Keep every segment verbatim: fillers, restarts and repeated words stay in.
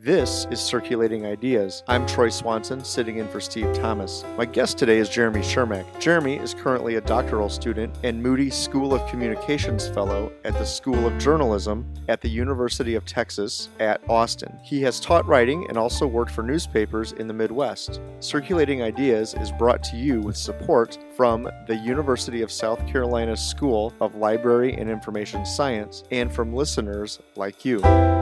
This is Circulating Ideas. I'm Troy Swanson, sitting in for Steve Thomas. My guest today is Jeremy Shermack. Jeremy is currently a doctoral student and Moody School of Communications Fellow at the School of Journalism at the University of Texas at Austin. He has taught writing and also worked for newspapers in the Midwest. Circulating Ideas is brought to you with support from the University of South Carolina School of Library and Information Science and from listeners like you.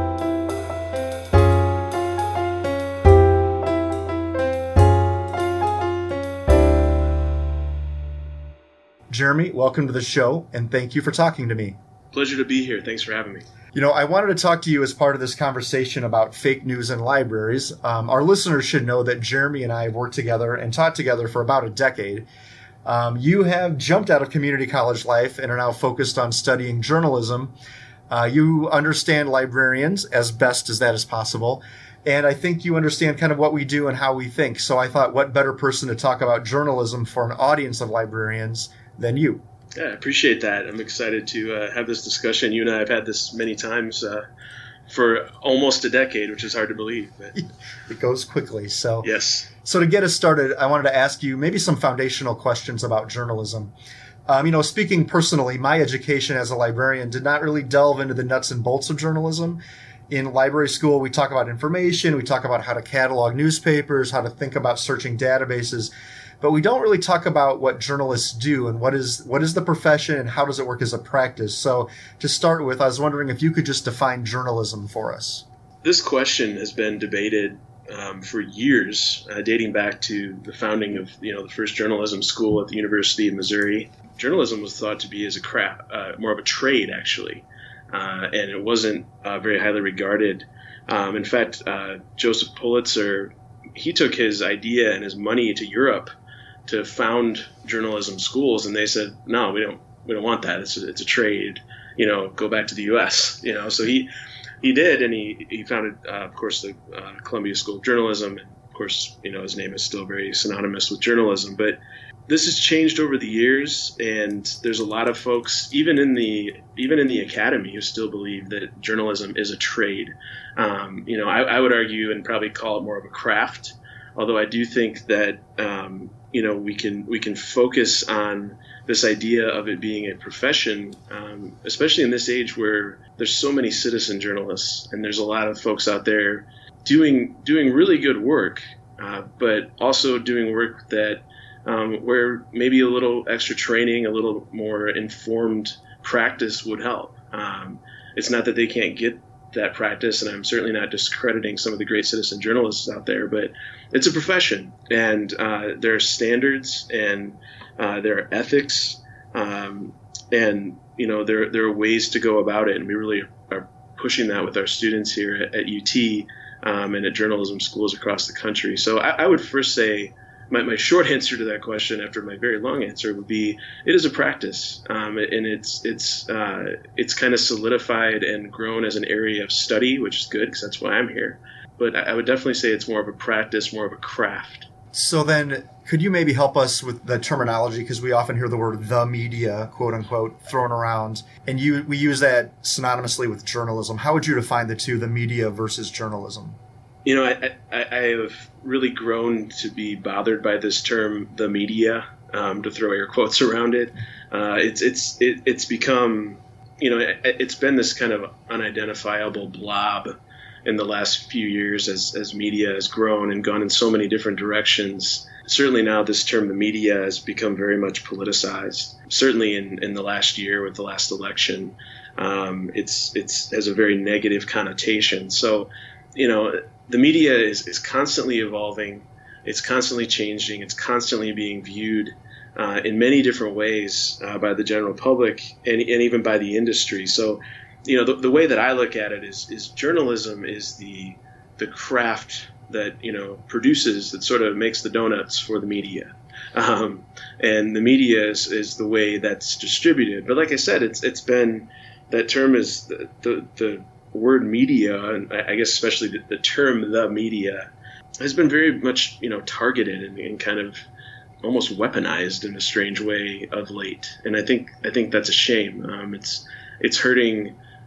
Jeremy, welcome to the show, and thank you for talking to me. Pleasure to be here. Thanks for having me. You know, I wanted to talk to you as part of this conversation about fake news in libraries. Um, our listeners should know that Jeremy and I have worked together and taught together for about a decade. Um, you have jumped out of community college life and are now focused on studying journalism. Uh, you understand librarians as best as that is possible. And I think you understand kind of what we do and how we think. So I thought, what better person to talk about journalism for an audience of librarians than you. Yeah, I appreciate that. I'm excited to uh, have this discussion. You and I have had this many times uh, for almost a decade, which is hard to believe. But... It goes quickly. So yes. So to get us started, I wanted to ask you maybe some foundational questions about journalism. Um, you know, speaking personally, my education as a librarian did not really delve into the nuts and bolts of journalism. In library school, we talk about information, we talk about how to catalog newspapers, how to think about searching databases, but we don't really talk about what journalists do and what is what is the profession and how does it work as a practice. So to start with, I was wondering if you could just define journalism for us. This question has been debated um, for years, uh, dating back to the founding of you know the first journalism school at the University of Missouri. Journalism was thought to be as a craft, uh, more of a trade, actually, uh, and it wasn't uh, very highly regarded. Um, in fact, uh, Joseph Pulitzer, he took his idea and his money to Europe to found journalism schools, and they said, no, we don't we don't want that. It's a, it's a trade. You know, go back to the U S You know, so he he did, and he he founded, uh, of course, the uh, Columbia School of Journalism. And of course, you know, his name is still very synonymous with journalism. But this has changed over the years, and there's a lot of folks, even in the even in the academy, who still believe that journalism is a trade. Um, you know, I, I would argue and probably call it more of a craft. Although I do think that um, you know we can we can focus on this idea of it being a profession, um, especially in this age where there's so many citizen journalists and there's a lot of folks out there doing doing really good work, uh, but also doing work that um, where maybe a little extra training, a little more informed practice would help. Um, it's not that they can't get that practice, and I'm certainly not discrediting some of the great citizen journalists out there, but it's a profession, and uh, there are standards, and uh, there are ethics, um, and you know there there are ways to go about it, and we really are pushing that with our students here at, at U T um, and at journalism schools across the country. So I, I would first say my, my short answer to that question, after my very long answer, would be it is a practice, um, and it's it's uh, it's kind of solidified and grown as an area of study, which is good because that's why I'm here. But I would definitely say it's more of a practice, more of a craft. So then, could you maybe help us with the terminology? Because we often hear the word "the media," quote unquote, thrown around, and you we use that synonymously with journalism. How would you define the two, the media versus journalism? You know, I, I, I have really grown to be bothered by this term, the media, um, to throw air quotes around it. Uh, it's it's it, it's become, you know, it, it's been this kind of unidentifiable blob in the last few years as, as media has grown and gone in so many different directions. Certainly now this term, the media, has become very much politicized. Certainly in, in the last year with the last election, um, it's it's has a very negative connotation. So, you know, the media is, is constantly evolving, it's constantly changing, it's constantly being viewed uh, in many different ways uh, by the general public and, and even by the industry. So, you know, the, the way that I look at it is, is journalism is the the craft that, you know, produces, that sort of makes the donuts for the media. Um, and the media is, is the way that's distributed. But like I said, it's it's been, that term is the the, the word media, and I guess especially the, the term the media, has been very much, you know, targeted and, and kind of almost weaponized in a strange way of late. And I think I think that's a shame. Um, it's it's hurting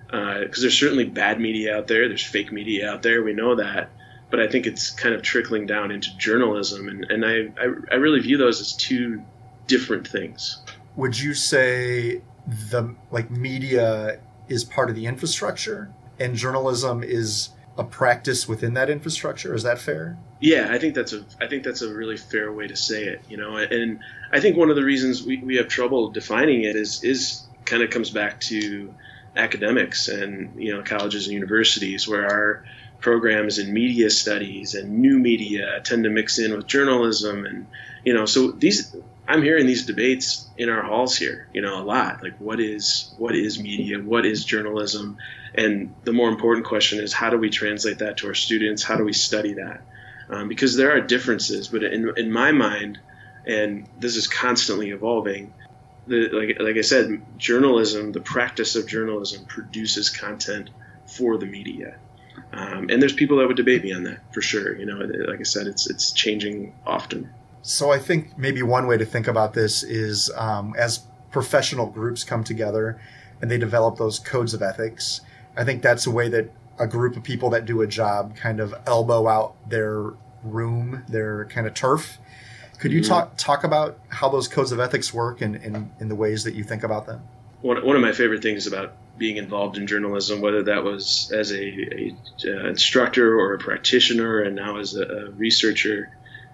because uh, there's certainly bad media out there. There's fake media out there. We know that. But I think it's kind of trickling down into journalism. And, and I, I, I really view those as two different things. Would you say the like media is part of the infrastructure and journalism is a practice within that infrastructure? Is that fair? Yeah, I think that's a I think that's a really fair way to say it, you know. And I think one of the reasons we, we have trouble defining it is is kind of comes back to academics and, you know, colleges and universities, where our programs in media studies and new media tend to mix in with journalism. And, you know, so these I'm hearing these debates in our halls here, you know, a lot. Like, what is what is media? What is journalism? And the more important question is, how do we translate that to our students? How do we study that? Um, because there are differences, but in in my mind, and this is constantly evolving, the, like like I said, journalism, the practice of journalism, produces content for the media. Um, and there's people that would debate me on that for sure. You know, like I said, it's it's changing often. So I think maybe one way to think about this is um, as professional groups come together and they develop those codes of ethics, I think that's a way that a group of people that do a job kind of elbow out their room, their kind of turf. Could you mm-hmm. talk talk about how those codes of ethics work and in, in the ways that you think about them? One, one of my favorite things about being involved in journalism, whether that was as a, a, a instructor or a practitioner and now as a, a researcher,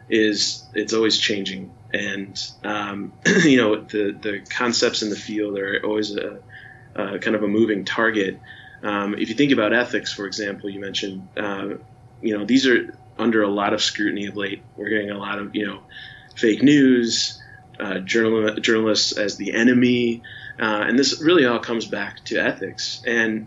is it's always changing. And, um, you know, the, the concepts in the field are always a, a kind of a moving target. Um, if you think about ethics, for example, you mentioned, uh, you know, these are under a lot of scrutiny of late. We're getting a lot of, you know, fake news, uh, journal- journalists as the enemy. Uh, and this really all comes back to ethics. And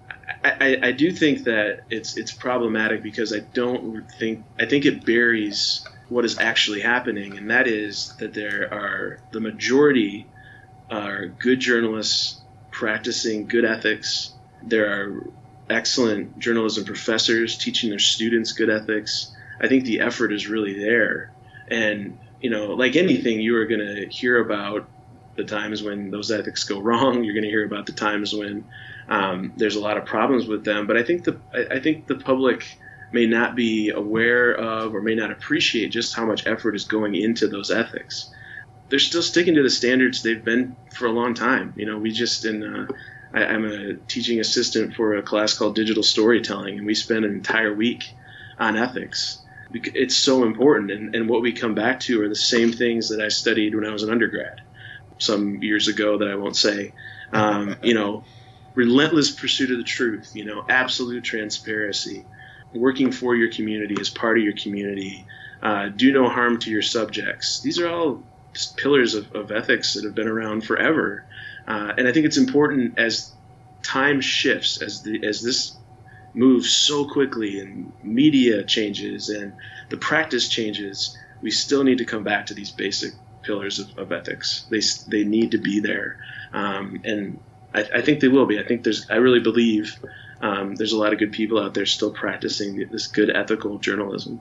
I, I, I do think that it's it's problematic because I don't think I think it buries what is actually happening, and that is that there are the majority are good journalists practicing good ethics. There are excellent journalism professors teaching their students good ethics. I think the effort is really there. And, you know, like anything, you are going to hear about the times when those ethics go wrong. You're going to hear about the times when um, there's a lot of problems with them. But I think the I, I think the public may not be aware of or may not appreciate just how much effort is going into those ethics. They're still sticking to the standards they've been for a long time. You know, we just in uh, I, I'm a teaching assistant for a class called Digital Storytelling, and we spend an entire week on ethics. It's so important, and, and what we come back to are the same things that I studied when I was an undergrad some years ago that I won't say. Um, you know, relentless pursuit of the truth, you know, absolute transparency, working for your community as part of your community, uh, do no harm to your subjects. These are all just pillars of, of ethics that have been around forever. Uh, and I think it's important as time shifts, as the as this moves so quickly and media changes and the practice changes, we still need to come back to these basic pillars of, of ethics. They they need to be there. Um, and I, I think they will be. I think there's, I really believe um, there's a lot of good people out there still practicing this good ethical journalism.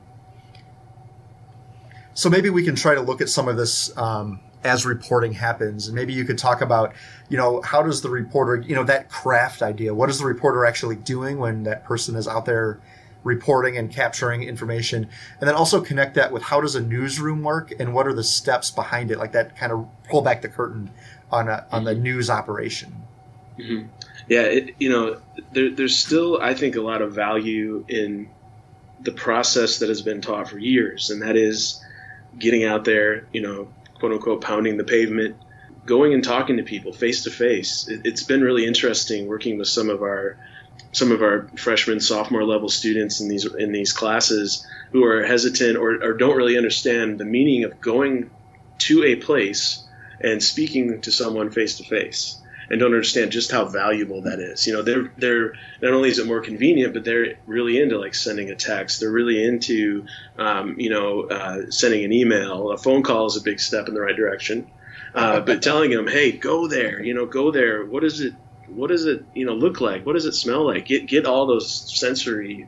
So maybe we can try to look at some of this um, as reporting happens, and maybe you could talk about, you know, how does the reporter, you know, that craft idea, what is the reporter actually doing when that person is out there reporting and capturing information, and then also connect that with how does a newsroom work and what are the steps behind it, like that kind of pull back the curtain on a, on the news operation. Mm-hmm. Yeah, it, you know, there, there's still, I think, a lot of value in the process that has been taught for years, and that is getting out there, you know, quote unquote, pounding the pavement, going and talking to people face to face. It's been really interesting working with some of our some of our freshman, sophomore level students in these in these classes who are hesitant or, or don't really understand the meaning of going to a place and speaking to someone face to face, and don't understand just how valuable that is. You know, they're they're not only is it more convenient, but they're really into like sending a text. They're really into um, you know uh, sending an email. A phone call is a big step in the right direction, uh, but telling them, hey, go there. You know, go there. What is it? What does it, you know, look like? What does it smell like? Get get all those sensory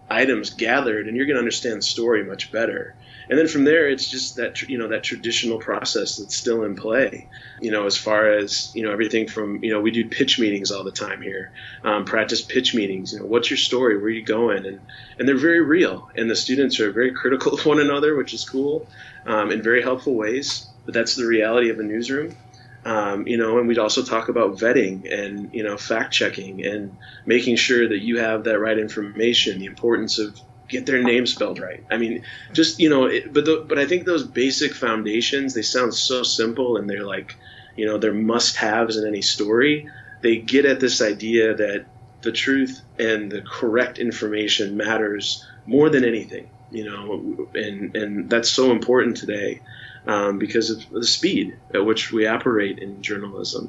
items gathered, and you're going to understand the story much better. And then from there, it's just that, you know, that traditional process that's still in play, you know, as far as, you know, everything from, you know, we do pitch meetings all the time here, um, practice pitch meetings, you know, what's your story? Where are you going? And, and they're very real. And the students are very critical of one another, which is cool, um, in very helpful ways. But that's the reality of a newsroom. Um, you know, and we'd also talk about vetting and, you know, fact checking and making sure that you have that right information, the importance of get their name spelled right. I mean, just, you know, it, but the, but I think those basic foundations, they sound so simple, and they're like, you know, they're must-haves in any story. They get at this idea that the truth and the correct information matters more than anything, you know, and, and that's so important today. Um, because of the speed at which we operate in journalism.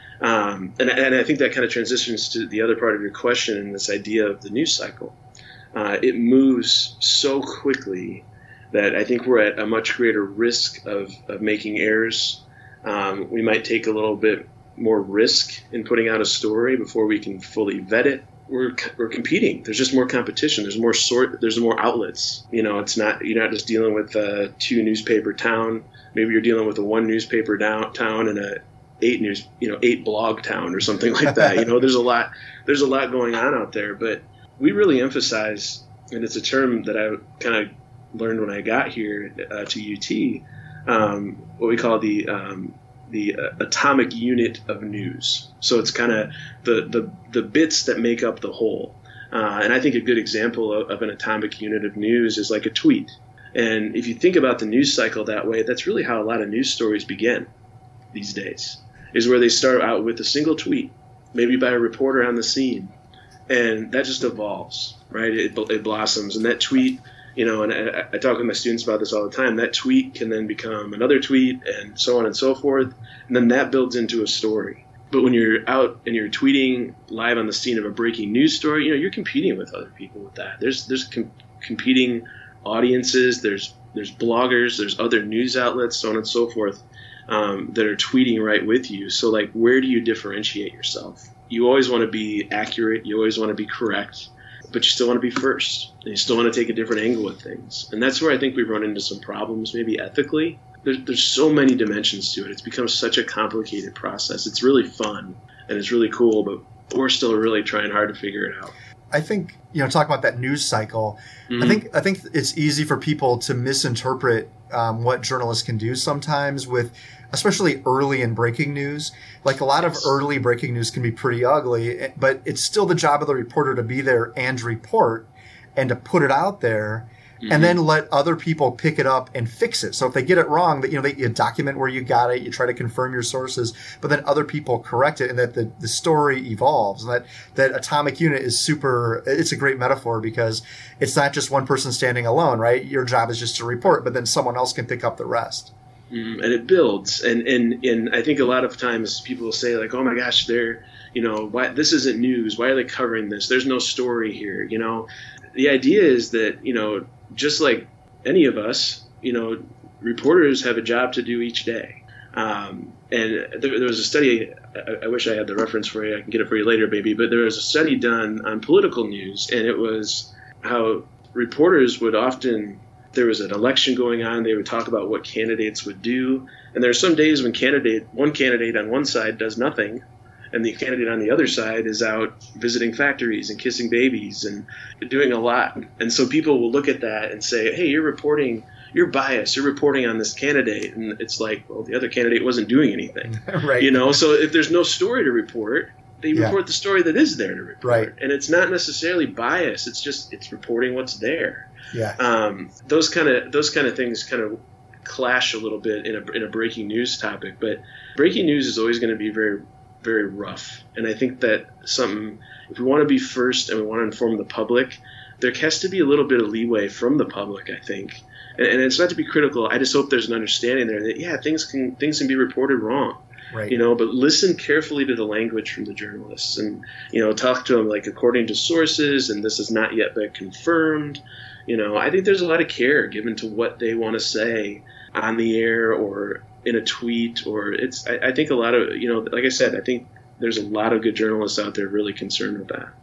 Um, and, and I think that kind of transitions to the other part of your question and this idea of the news cycle. Uh, it moves so quickly that I think we're at a much greater risk of, of making errors. Um, we might take a little bit more risk in putting out a story before we can fully vet it. We're we're competing. There's just more competition. There's more sort. There's more outlets. You know, it's not you're not just dealing with a two newspaper town. Maybe you're dealing with a one newspaper down, town and a eight news, you know, eight blog town or something like that. You know, there's a lot. There's a lot going on out there. But we really emphasize, and it's a term that I kind of learned when I got here uh, to U T, um, what we call the um, the uh, atomic unit of news. So it's kind of the, the the bits that make up the whole. Uh, and I think a good example of, of an atomic unit of news is like a tweet. And if you think about the news cycle that way, that's really how a lot of news stories begin these days, is where they start out with a single tweet, maybe by a reporter on the scene. And that just evolves, right? It, it blossoms. And that tweet, you know, and I, I talk with my students about this all the time, that tweet can then become another tweet and so on and so forth. And then that builds into a story. But when you're out and you're tweeting live on the scene of a breaking news story, you know, you're competing with other people with that. There's there's com- competing audiences, there's there's bloggers, there's other news outlets, so on and so forth, um, that are tweeting right with you. So, like, where do you differentiate yourself? You always want to be accurate. You always want to be correct. But you still want to be first. And you still want to take a different angle at things. And that's where I think we've run into some problems, maybe ethically. There's, there's so many dimensions to it. It's become such a complicated process. It's really fun, and it's really cool, but we're still really trying hard to figure it out. I think, you know, talk about that news cycle. Mm-hmm. I think I think it's easy for people to misinterpret um, what journalists can do sometimes with, especially early in breaking news. Like a lot yes. of early breaking news can be pretty ugly, but it's still the job of the reporter to be there and report and to put it out there. Mm-hmm. And then let other people pick it up and fix it. So if they get it wrong, that you know, they, you document where you got it, you try to confirm your sources, but then other people correct it, and that the, the story evolves. And that, that atomic unit is super, it's a great metaphor because it's not just one person standing alone, right? Your job is just to report, but then someone else can pick up the rest. Mm, and it builds. And, and, and I think a lot of times people will say like, oh my gosh, they're, you know, why, this isn't news. Why are they covering this? There's no story here. You know, the idea is that, you know, just like any of us, you know, reporters have a job to do each day. Um, and there, there was a study, I, I wish I had the reference for you, I can get it for you later maybe, but there was a study done on political news, and it was how reporters would often, there was an election going on, they would talk about what candidates would do. And there are some days when candidate, one candidate on one side does nothing, and the candidate on the other side is out visiting factories and kissing babies and doing a lot. And so people will look at that and say, hey, you're reporting, you're biased, you're reporting on this candidate. And it's like, well, the other candidate wasn't doing anything. Right. You know, so if there's no story to report, they yeah. report the story that is there to report. Right. And it's not necessarily bias. It's just, it's reporting what's there. Yeah. Um, those kind of, those kind of things kind of clash a little bit in a, in a breaking news topic, but breaking news is always going to be very, very rough. And I think that something, if we want to be first and we want to inform the public, there has to be a little bit of leeway from the public, I think. And, and it's not to be critical. I just hope there's an understanding there that, yeah, things can things can be reported wrong. Right. You know, but listen carefully to the language from the journalists and, you know, talk to them like according to sources, and this has not yet been confirmed. You know, I think there's a lot of care given to what they want to say on the air or in a tweet, or it's, I, I think a lot of, you know, like I said, I think there's a lot of good journalists out there really concerned with that.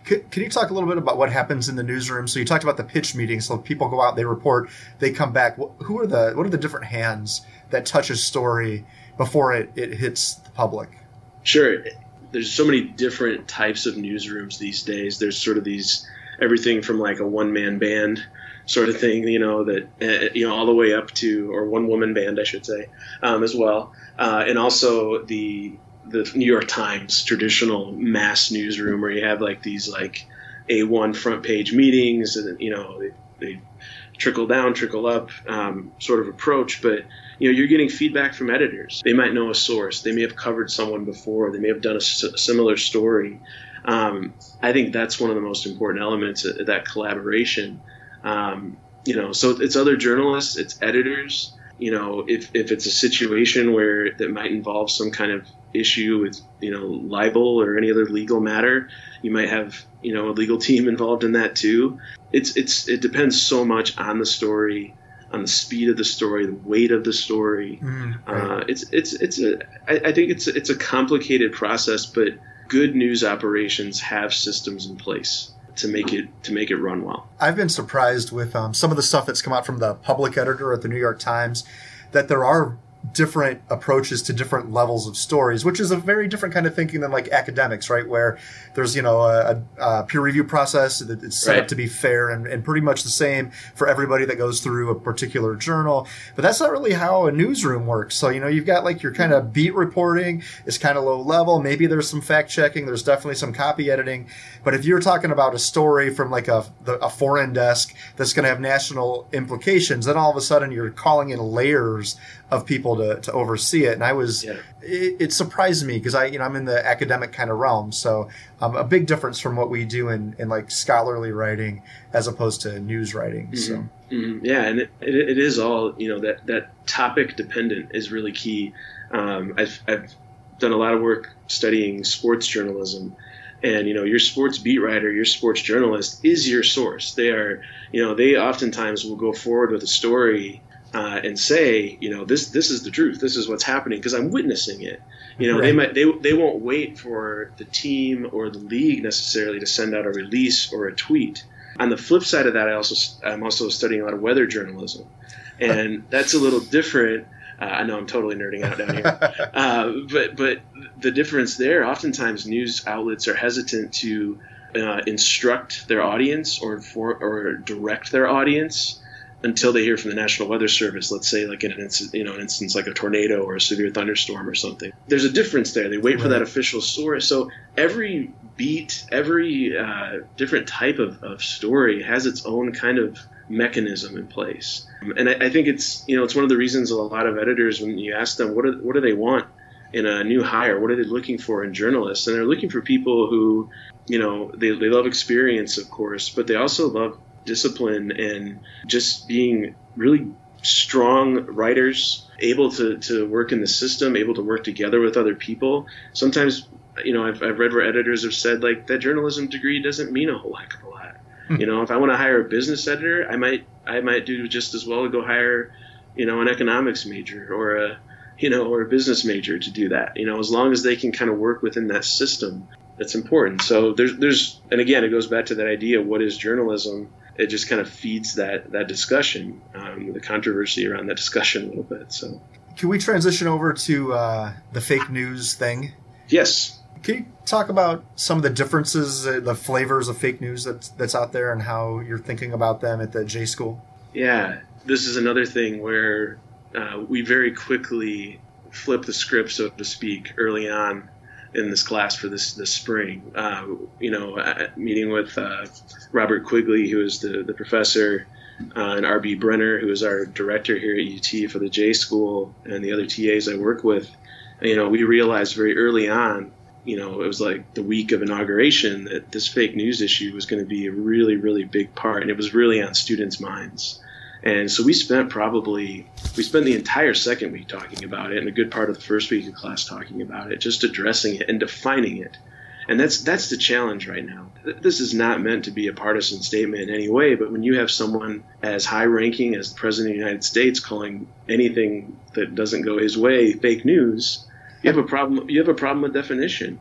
Can, can you talk a little bit about what happens in the newsroom? So you talked about the pitch meeting. So people go out, they report, they come back. Who are the what are the different hands that touch a story before it, it hits the public? Sure. There's so many different types of newsrooms these days. There's sort of these everything from like a one-man band sort of thing, you know, that uh, you know all the way up to, or one-woman band, I should say, um, as well, uh, and also the the New York Times traditional mass newsroom where you have like these like A one front page meetings, and you know they, they trickle down, trickle up um, sort of approach, but you know you're getting feedback from editors. They might know a source, they may have covered someone before, they may have done a s- similar story. Um, I think that's one of the most important elements of that collaboration. Um, you know, so it's other journalists, it's editors. You know, if, if it's a situation where that might involve some kind of issue with, you know, libel or any other legal matter, you might have, you know, a legal team involved in that too. It's it's it depends so much on the story, on the speed of the story, the weight of the story. Mm, right. uh, it's it's it's a I, I think it's it's a complicated process, but good news operations have systems in place to make it to make it run well. I've been surprised with um, some of the stuff that's come out from the public editor at the New York Times, that there are different approaches to different levels of stories, which is a very different kind of thinking than like academics, right? Where there's, you know, a, a peer review process that it's set right. up to be fair and, and pretty much the same for everybody that goes through a particular journal. But that's not really how a newsroom works. So, you know, you've got like your kind of beat reporting is kind of low level. Maybe there's some fact checking. There's definitely some copy editing. But if you're talking about a story from like a, the, a foreign desk that's going to have national implications, then all of a sudden you're calling in layers of people to, to oversee it. And I was, yeah. it, it surprised me because I, you know, I'm in the academic kind of realm. So um, a big difference from what we do in, in like scholarly writing as opposed to news writing. Mm-hmm. So mm-hmm. yeah. And it, it, it is all, you know, that, that topic dependent is really key. Um, I've, I've done a lot of work studying sports journalism. And, you know, your sports beat writer, your sports journalist is your source. They are, you know, they oftentimes will go forward with a story Uh, and say, you know, this this is the truth. This is what's happening because I'm witnessing it. You know, right. they might they they won't wait for the team or the league necessarily to send out a release or a tweet. On the flip side of that, I also I'm also studying a lot of weather journalism, and that's a little different. Uh, I know I'm totally nerding out down here, uh, but but the difference there, oftentimes news outlets are hesitant to uh, instruct their audience or for, or direct their audience until they hear from the National Weather Service, let's say like in an instance, you know, an instance like a tornado or a severe thunderstorm or something. There's a difference there. They wait right. for that official source. So every beat, every uh, different type of, of story has its own kind of mechanism in place. And I, I think it's, you know, it's one of the reasons a lot of editors, when you ask them, what do, what do they want in a new hire? What are they looking for in journalists? And they're looking for people who, you know, they, they love experience, of course, but they also love discipline and just being really strong writers, able to, to work in the system, able to work together with other people. Sometimes, you know, I've, I've read where editors have said, like, that journalism degree doesn't mean a whole heck of a lot. Hmm. You know, if I want to hire a business editor, I might I might do just as well to go hire, you know, an economics major or a, you know, or a business major to do that. You know, as long as they can kind of work within that system, that's important. So there's, there's, and again, it goes back to that idea, what is journalism? It just kind of feeds that that discussion, um, the controversy around that discussion a little bit. So, can we transition over to uh, the fake news thing? Yes. Can you talk about some of the differences, uh, the flavors of fake news that's that's out there, and how you're thinking about them at the J School? Yeah, this is another thing where uh, we very quickly flip the script, so to speak, early on in this class for this this spring. Uh, you know, uh, meeting with uh, Robert Quigley, who is the, the professor, uh, and R B Brenner, who is our director here at U T for the J School, and the other T As I work with. And, you know, we realized very early on, you know, it was like the week of inauguration, that this fake news issue was going to be a really, really big part. And it was really on students' minds. And so we spent probably, we spent the entire second week talking about it and a good part of the first week of class talking about it, just addressing it and defining it. And that's that's the challenge right now. This is not meant to be a partisan statement in any way, but when you have someone as high-ranking as the President of the United States calling anything that doesn't go his way fake news, you have a problem. You have a problem with definition.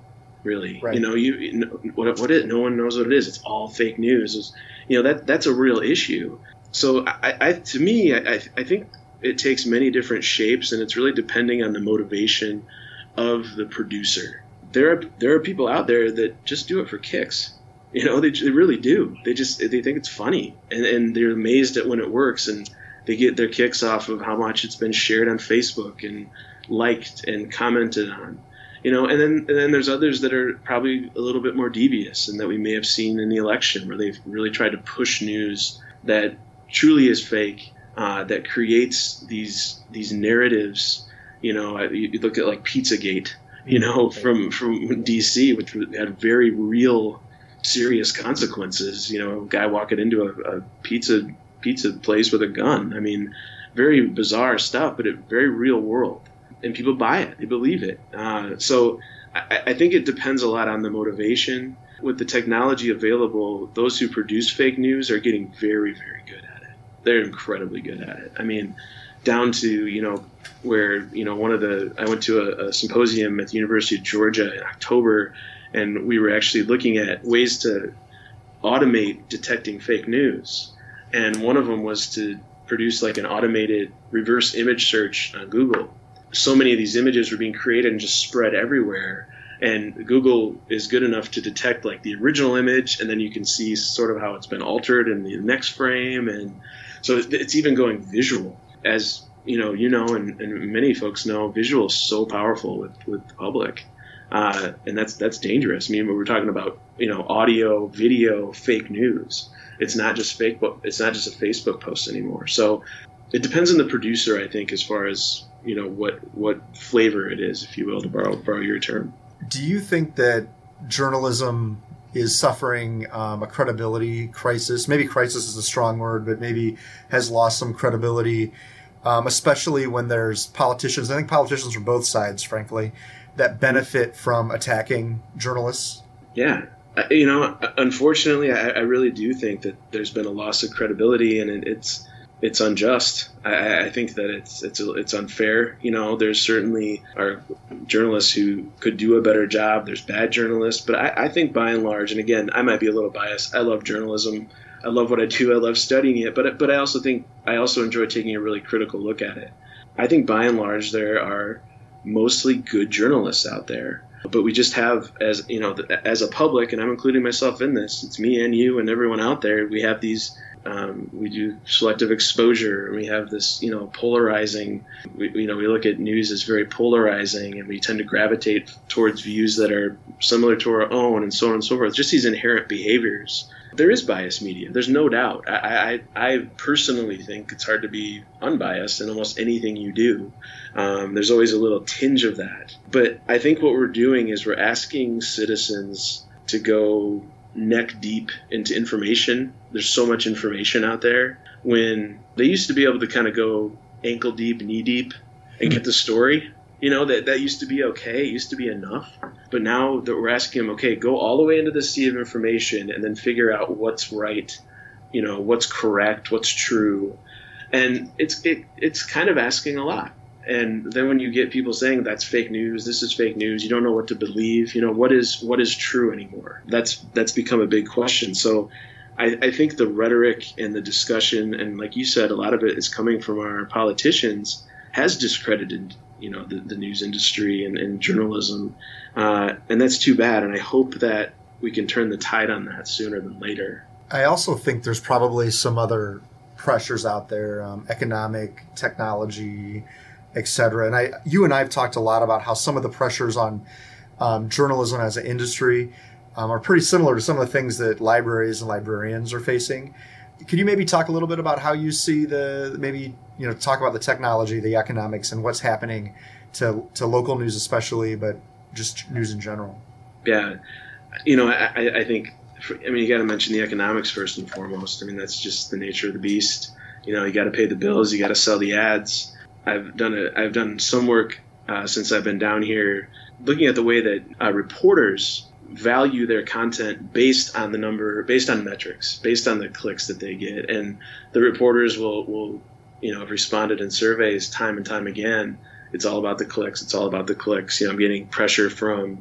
really. Right. You know, you, you know, what what it no one knows what it is. It's all fake news. It's, you know, that that's a real issue. So I, I to me, I I think it takes many different shapes, and it's really depending on the motivation of the producer. There are there are people out there that just do it for kicks. You know, they, they really do. They just they think it's funny, and, and they're amazed at when it works, and they get their kicks off of how much it's been shared on Facebook and liked and commented on. You know, and then and then there's others that are probably a little bit more devious, and that we may have seen in the election, where they've really tried to push news that truly is fake, uh, that creates these these narratives. You know, you, you look at like Pizzagate, you know, from from D C, which had very real, serious consequences. You know, a guy walking into a, a pizza pizza place with a gun. I mean, very bizarre stuff, but it very real world, and people buy it, they believe it. Uh, so I, I think it depends a lot on the motivation. With the technology available, those who produce fake news are getting very, very good at it. They're incredibly good at it. I mean, down to, you know, where, you know, one of the, I went to a, a symposium at the University of Georgia in October, and we were actually looking at ways to automate detecting fake news. And one of them was to produce like an automated reverse image search on Google. So many of these images were being created and just spread everywhere. And Google is good enough to detect like the original image, and then you can see sort of how it's been altered in the next frame. And so it's even going visual. As you know, you know, and, and many folks know, visual is so powerful with, with the public. Uh, and that's that's dangerous. I mean, when we're talking about, you know, audio, video, fake news, it's not just fake, but it's not just a Facebook post anymore. So it depends on the producer, I think, as far as, you know, what what flavor it is, if you will, to borrow borrow your term. Do you think that journalism is suffering um, a credibility crisis? Maybe crisis is a strong word, but maybe has lost some credibility, um, especially when there's politicians. I think politicians from both sides, frankly, that benefit from attacking journalists. Yeah. You know, unfortunately, I, I really do think that there's been a loss of credibility, and it, it's it's unjust. I, I think that it's it's it's unfair. You know, there's certainly are journalists who could do a better job. There's bad journalists, but I, I think by and large, and again, I might be a little biased. I love journalism. I love what I do. I love studying it, but but I also think I also enjoy taking a really critical look at it. I think by and large there are mostly good journalists out there. But we just have, as you know, as a public, and I'm including myself in this, it's me and you and everyone out there, we have these, um, we do selective exposure, and we have this, you know, polarizing, we, you know, we look at news as very polarizing, and we tend to gravitate towards views that are similar to our own, and so on and so forth, just these inherent behaviors. There is biased media, there's no doubt. I, I, I personally think it's hard to be unbiased in almost anything you do. Um, there's always a little tinge of that. But I think what we're doing is we're asking citizens to go neck deep into information. There's so much information out there, when they used to be able to kind of go ankle deep, knee deep, and get the story. You know, that, that used to be okay. It used to be enough. But now that we're asking them, okay, go all the way into the sea of information and then figure out what's right, you know, what's correct, what's true. And it's it, it's kind of asking a lot. And then when you get people saying that's fake news, this is fake news, you don't know what to believe, you know, what is what is true anymore? That's that's become a big question. So I, I think the rhetoric and the discussion, and like you said, a lot of it is coming from our politicians, has discredited, you know, the, the news industry and, and journalism. Uh, and that's too bad. And I hope that we can turn the tide on that sooner than later. I also think there's probably some other pressures out there, um, economic, technology, et cetera. And I, you and I have talked a lot about how some of the pressures on um, journalism as an industry um, are pretty similar to some of the things that libraries and librarians are facing. Could you maybe talk a little bit about how you see the, maybe, you know, talk about the technology, the economics, and what's happening to to local news especially, but just news in general? Yeah. You know, I, I think, I mean, you got to mention the economics first and foremost. I mean, that's just the nature of the beast. You know, you got to pay the bills, you got to sell the ads. I've done a, I've done some work uh, since I've been down here, looking at the way that uh, reporters value their content based on the number, based on metrics, based on the clicks that they get. And the reporters will, will, you know, have responded in surveys time and time again. It's all about the clicks. It's all about the clicks. You know, I'm getting pressure from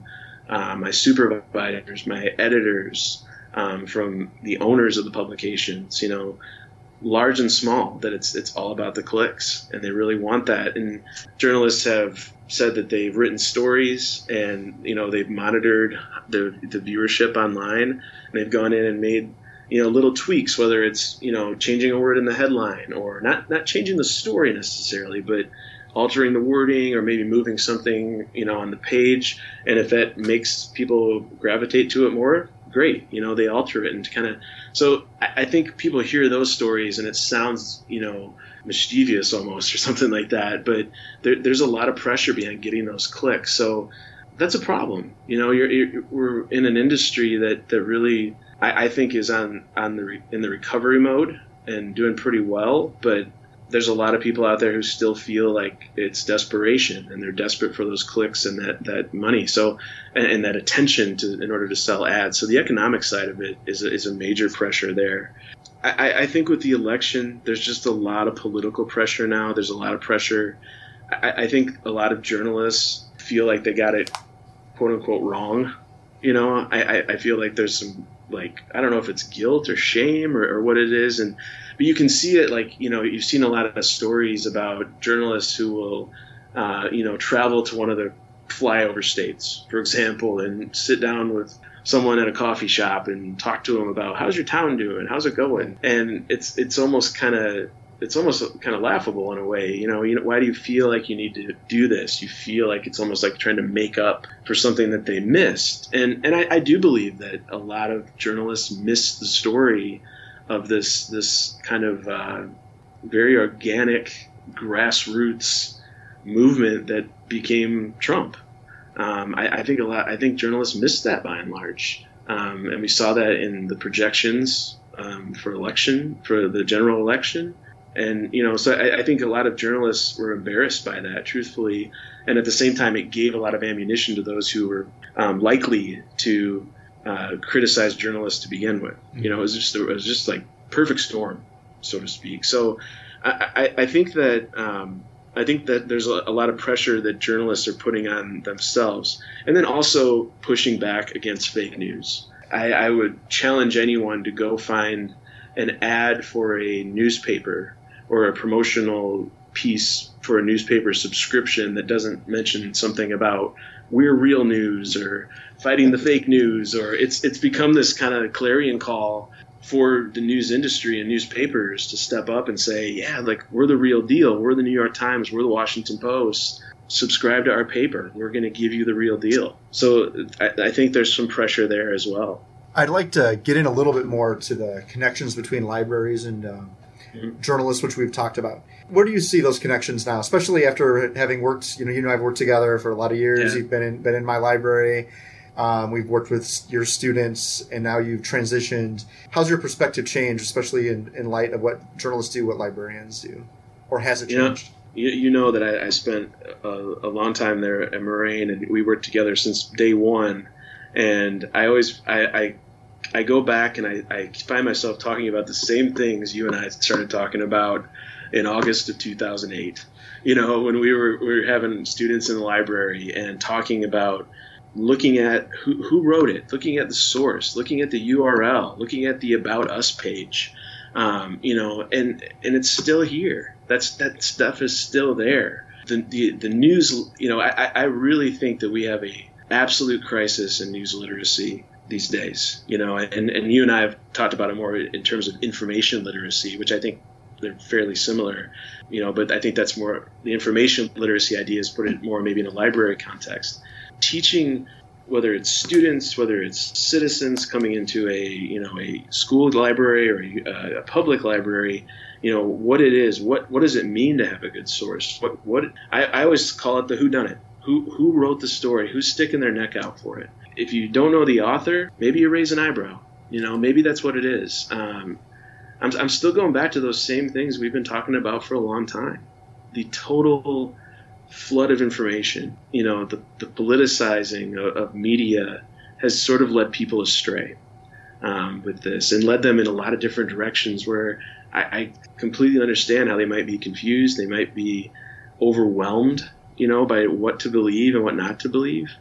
uh, my supervisors, my editors, um, from the owners of the publications, you know, large and small, that it's it's all about the clicks, and they really want that. And journalists have said that they've written stories, and you know they've monitored the the viewership online, and they've gone in and made you know little tweaks, whether it's you know changing a word in the headline, or not not changing the story necessarily, but altering the wording, or maybe moving something you know on the page. And if that makes people gravitate to it more, great. You know, they alter it and kind of. So I, I think people hear those stories and it sounds, you know, mischievous almost or something like that. But there, there's a lot of pressure behind getting those clicks. So that's a problem. You know, you're, you're we're in an industry that that really I, I think is on on the re, in the recovery mode and doing pretty well, but there's a lot of people out there who still feel like it's desperation, and they're desperate for those clicks and that, that money. So, and, and that attention to, in order to sell ads. So the economic side of it is a, is a major pressure there. I, I think with the election, there's just a lot of political pressure now. There's a lot of pressure. I, I think a lot of journalists feel like they got it, quote unquote, wrong. You know, I, I, I feel like there's some, like, I don't know if it's guilt or shame or, or what it is. And, but you can see it, like, you know, you've seen a lot of stories about journalists who will, uh, you know, travel to one of the flyover states, for example, and sit down with someone at a coffee shop and talk to them about how's your town doing, how's it going, and it's it's almost kind of it's almost kind of laughable in a way. You know, you know, why do you feel like you need to do this? You feel like it's almost like trying to make up for something that they missed, and and I, I do believe that a lot of journalists miss the story of this this kind of uh, very organic grassroots movement that became Trump. Um, I, I think a lot. I think journalists missed that by and large, um, and we saw that in the projections um, for election for the general election. And you know, so I, I think a lot of journalists were embarrassed by that, truthfully. And at the same time, it gave a lot of ammunition to those who were um, likely to Uh, criticize journalists to begin with. You know, it was just it was just like perfect storm, so to speak. So I, I, I think that um, I think that there's a, a lot of pressure that journalists are putting on themselves, and then also pushing back against fake news. I, I would challenge anyone to go find an ad for a newspaper or a promotional piece for a newspaper subscription that doesn't mention something about we're real news or fighting the fake news, or it's it's become this kind of clarion call for the news industry and newspapers to step up and say, yeah, like we're the real deal. We're the New York Times. We're the Washington Post. Subscribe to our paper. We're going to give you the real deal. So I, I think there's some pressure there as well. I'd like to get in a little bit more to the connections between libraries and um, mm-hmm. journalists, which we've talked about. Where do you see those connections now, especially after having worked, you know, you and I have worked together for a lot of years. Yeah. You've been in, been in my library. Um, we've worked with your students, and now you've transitioned. How's your perspective changed, especially in, in light of what journalists do, what librarians do? Or has it changed? You know, you, you know that I, I spent a, a long time there at Moraine, and we worked together since day one. And I always, I, I, I go back and I, I find myself talking about the same things you and I started talking about in August of two thousand eight, you know, when we were we were having students in the library and talking about looking at who, who wrote it, looking at the source, looking at the U R L, looking at the About Us page, um, you know, and and it's still here. That's that stuff is still there. The the, the news, you know, I, I really think that we have a absolute crisis in news literacy these days, you know, and, and you and I have talked about it more in terms of information literacy, which I think they're fairly similar, you know, but I think that's more the information literacy idea is put it more maybe in a library context. Teaching, whether it's students, whether it's citizens coming into a, you know, a school library or a, a public library, you know, what it is, what, what does it mean to have a good source? What, what, I, I always call it the whodunit. Who, who wrote the story? Who's sticking their neck out for it? If you don't know the author, maybe you raise an eyebrow, you know, maybe that's what it is. Um, I'm, I'm still going back to those same things we've been talking about for a long time. The total flood of information, you know, the, the politicizing of, of media has sort of led people astray um, with this and led them in a lot of different directions where I, I completely understand how they might be confused. They might be overwhelmed, you know, by what to believe and what not to believe.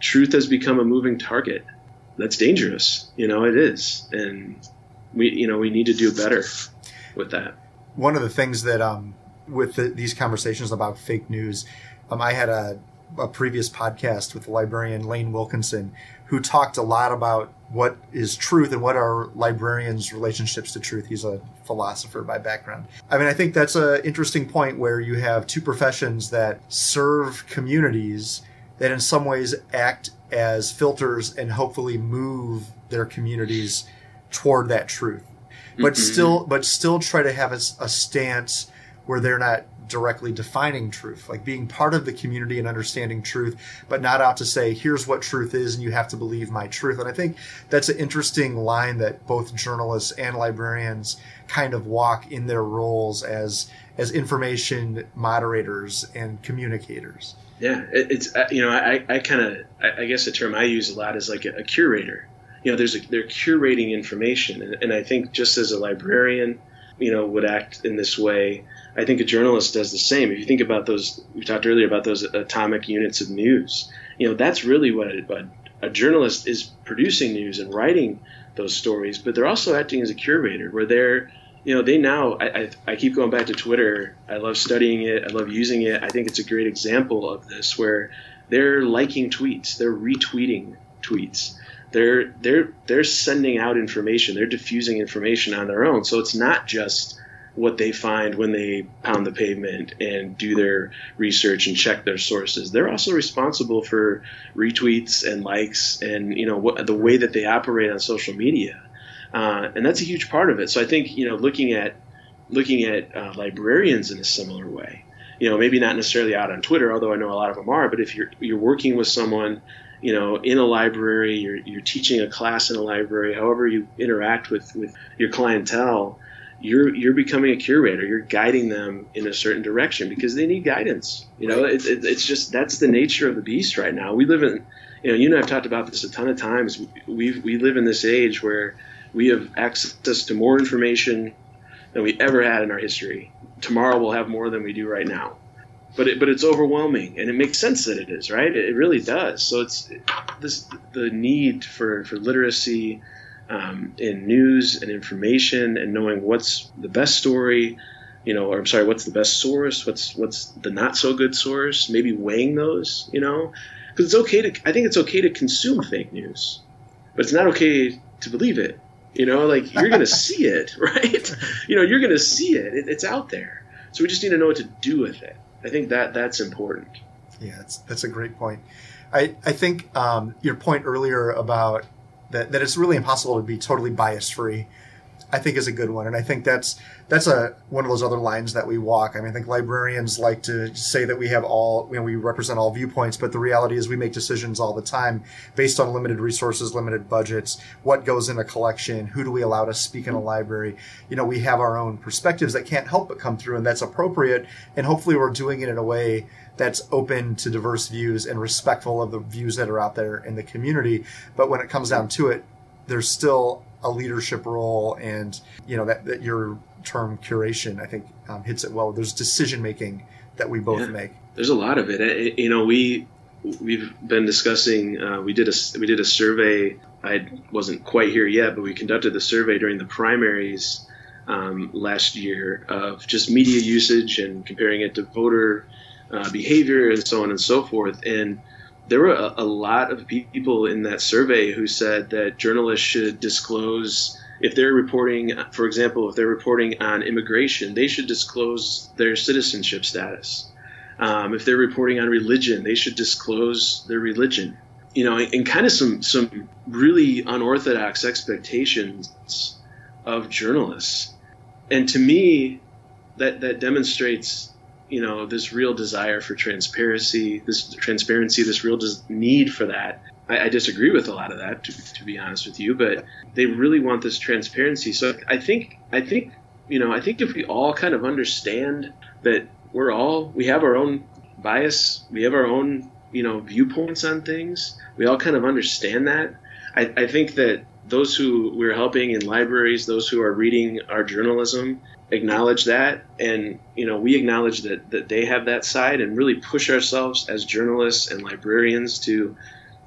truth has become a moving target. That's dangerous. You know, it is. And we, you know, we need to do better with that. One of the things that, um, with the, these conversations about fake news, um, I had a, a previous podcast with the librarian Lane Wilkinson, who talked a lot about what is truth and what are librarians' relationships to truth. He's a philosopher by background. I mean, I think that's an interesting point where you have two professions that serve communities that in some ways act as filters and hopefully move their communities toward that truth. But mm-hmm. still, but still try to have a, a stance where they're not directly defining truth, like being part of the community and understanding truth, but not out to say, here's what truth is and you have to believe my truth. And I think that's an interesting line that both journalists and librarians kind of walk in their roles as as information moderators and communicators. Yeah, it's, you know, I, I kind of, I guess the term I use a lot is like a, a curator. You know, there's a, they're curating information. And, and I think just as a librarian, you know, would act in this way, I think a journalist does the same. If you think about those, we talked earlier about those atomic units of news, you know, that's really what a, a journalist is, producing news and writing those stories, but they're also acting as a curator where they're, you know, they now, I, I, I keep going back to Twitter. I love studying it. I love using it. I think it's a great example of this where they're liking tweets. They're retweeting tweets. They're, they're, they're sending out information. They're diffusing information on their own. So it's not just what they find when they pound the pavement and do their research and check their sources. They're also responsible for retweets and likes and, you know, what, the way that they operate on social media. Uh, and that's a huge part of it. So I think, you know, looking at looking at uh, librarians in a similar way, you know, maybe not necessarily out on Twitter, although I know a lot of them are, but if you're you're working with someone, you know, in a library, you're you're teaching a class in a library, however you interact with, with your clientele, you're you're becoming a curator. You're guiding them in a certain direction because they need guidance. You know, it, it, it's just, that's the nature of the beast right now. We live in, you know, you and I have talked about this a ton of times. We we live in this age where we have access to more information than we ever had in our history. Tomorrow we'll have more than we do right now. But it, but it's overwhelming, and it makes sense that it is, right? It really does. So it's this the need for, for literacy um, in news and information and knowing what's the best story, you know, or I'm sorry, what's the best source, what's what's the not so good source, maybe weighing those, you know, because it's okay to, I think it's okay to consume fake news, but it's not okay to believe it. You know, like you're going to see it, right? You know, you're going to see it. it. It's out there. So we just need to know what to do with it. I think that that's important. Yeah, that's, that's a great point. I, I think um, your point earlier about that, that it's really impossible to be totally bias free, I think is a good one. And I think that's that's a one of those other lines that we walk. I mean, I think librarians like to say that we have all, you know, we represent all viewpoints, but the reality is we make decisions all the time based on limited resources, limited budgets, what goes in a collection, who do we allow to speak in a library. You know, we have our own perspectives that can't help but come through, and that's appropriate. And hopefully we're doing it in a way that's open to diverse views and respectful of the views that are out there in the community. But when it comes down to it, there's still a leadership role, and you know that, that your term curation, I think, um, hits it well. There's decision making that we both yeah, make. There's a lot of it. it you know, we we've been discussing. Uh, we did a we did a survey. I wasn't quite here yet, but we conducted the survey during the primaries um, last year of just media usage and comparing it to voter uh, behavior and so on and so forth. And there were a, a lot of people in that survey who said that journalists should disclose, if they're reporting, for example, if they're reporting on immigration, they should disclose their citizenship status. Um, if they're reporting on religion, they should disclose their religion. You know, and, and kind of some, some really unorthodox expectations of journalists. And to me, that, that demonstrates, you know, this real desire for transparency, this transparency, this real des- need for that. I, I disagree with a lot of that, to, to be honest with you, but they really want this transparency. So I think, I think, you know, I think if we all kind of understand that we're all, we have our own bias, we have our own, you know, viewpoints on things, we all kind of understand that. I, I think that those who we're helping in libraries, those who are reading our journalism, acknowledge that, and you know, we acknowledge that that they have that side, and really push ourselves as journalists and librarians to,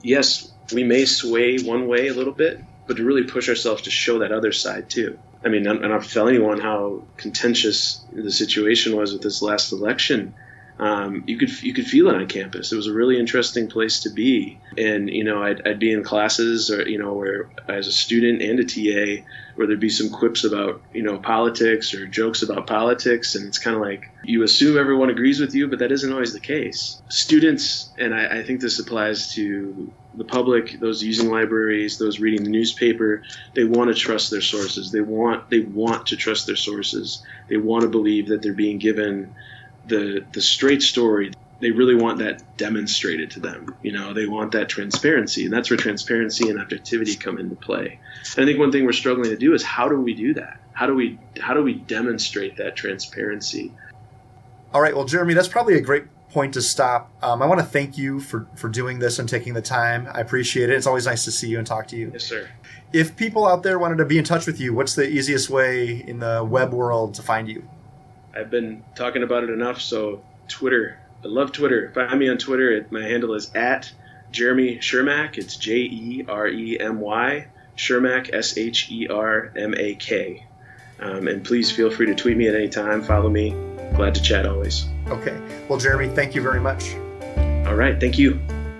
yes, we may sway one way a little bit, but to really push ourselves to show that other side too. I mean, I'm, I'm not to tell anyone how contentious the situation was with this last election. Um, you could you could feel it on campus. It was a really interesting place to be, and you know, I'd, I'd be in classes, or you know, where as a student and a T A, where there'd be some quips about you know politics or jokes about politics, and it's kind of like you assume everyone agrees with you, but that isn't always the case. Students, and I, I think this applies to the public, those using libraries, those reading the newspaper, they want to trust their sources. They want they want to trust their sources. They want to believe that they're being given the the straight story. They really want that demonstrated to them. You know, they want that transparency, and that's where transparency and objectivity come into play. And I think one thing we're struggling to do is how do we do that? How do we how do we demonstrate that transparency? All right, well, Jeremy, that's probably a great point to stop. Um, I want to thank you for, for doing this and taking the time. I appreciate it. It's always nice to see you and talk to you. Yes, sir. If people out there wanted to be in touch with you, what's the easiest way in the web world to find you? I've been talking about it enough, so Twitter. I love Twitter. Find me on Twitter. It, my handle is at Jeremy Shermack. It's J E R E M Y, Shermack, S H E R M A K. Um, and please feel free to tweet me at any time. Follow me. Glad to chat always. Okay. Well, Jeremy, thank you very much. All right. Thank you.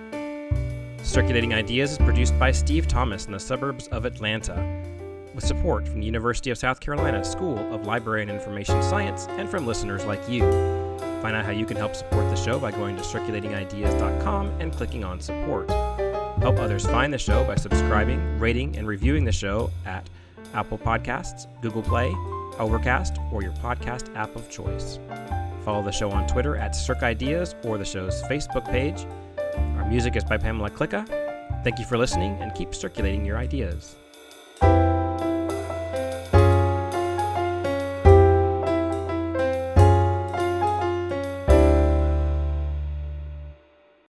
Circulating Ideas is produced by Steve Thomas in the suburbs of Atlanta, with support from the University of South Carolina School of Library and Information Science and from listeners like you. Find out how you can help support the show by going to circulating ideas dot com and clicking on support. Help others find the show by subscribing, rating, and reviewing the show at Apple Podcasts, Google Play, Overcast, or your podcast app of choice. Follow the show on Twitter at CircIdeas or the show's Facebook page. Our music is by Pamela Klicka. Thank you for listening, and keep circulating your ideas.